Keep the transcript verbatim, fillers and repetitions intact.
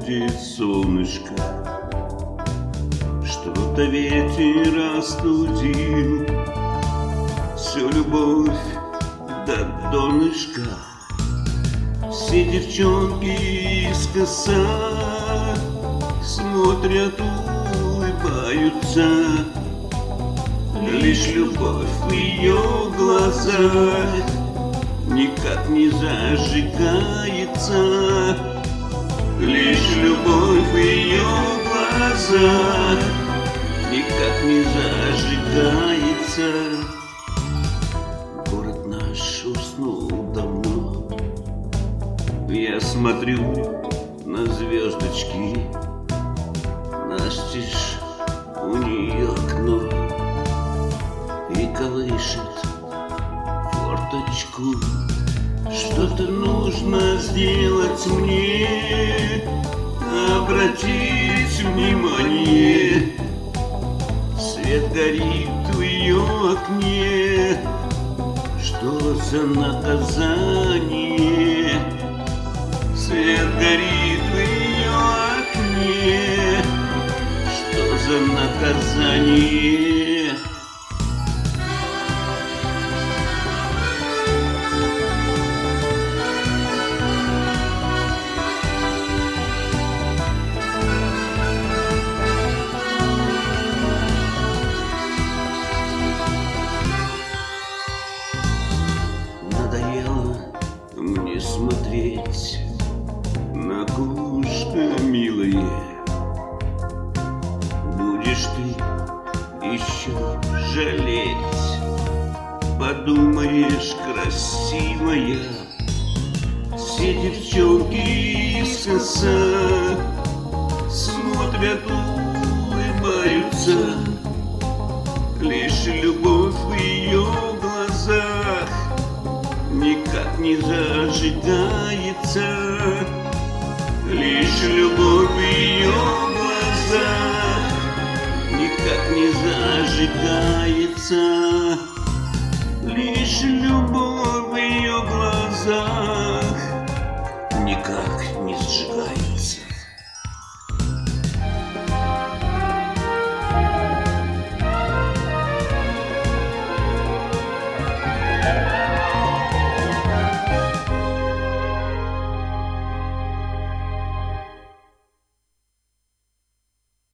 будет солнышко. Что-то ветер остудил всю любовь до донышка. Все девчонки искоса смотрят, улыбаются. Лишь любовь в ее глазах никак не зажигается. Лишь любовь в ее глазах никак не зажигается. Город наш уснул давно. Я смотрю на звездочки, настежь у нее окно, и колышет форточку. Что-то нужно сделать мне, обратить внимание. Свет горит в ее окне. Что за наказание? Свет горит в ее окне. Что за наказание? Надоело мне смотреть на окошко, милое. Будешь ты еще жалеть, подумаешь, красивая. Все девчонки искоса смотрят, улыбаются. Лишь любовь в ее глазах никак не зажигается. Лишь любовь в ее глазах никак не зажигается. Лишь любовь в ее глазах